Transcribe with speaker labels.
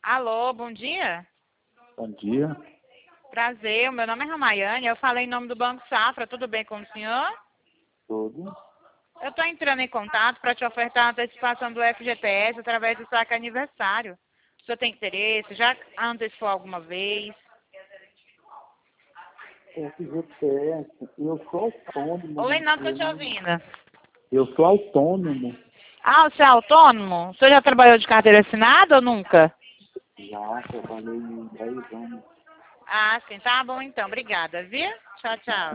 Speaker 1: Alô, bom dia.
Speaker 2: Bom dia.
Speaker 1: Prazer, o meu nome é Ramayane, eu falei em nome do Banco Safra, tudo bem com o senhor?
Speaker 2: Tudo.
Speaker 1: Eu estou entrando em contato para te ofertar a antecipação do FGTS através do saque aniversário. O senhor tem interesse? Já antecipou alguma vez?
Speaker 2: FGTS, eu sou autônomo.
Speaker 1: Oi, não estou te ouvindo.
Speaker 2: Eu sou autônomo.
Speaker 1: Ah, você é autônomo? O senhor já trabalhou de carteira assinada ou nunca?
Speaker 2: Já trabalhei em 10 anos.
Speaker 1: Ah, sim, tá bom então, obrigada, viu? Tchau, tchau.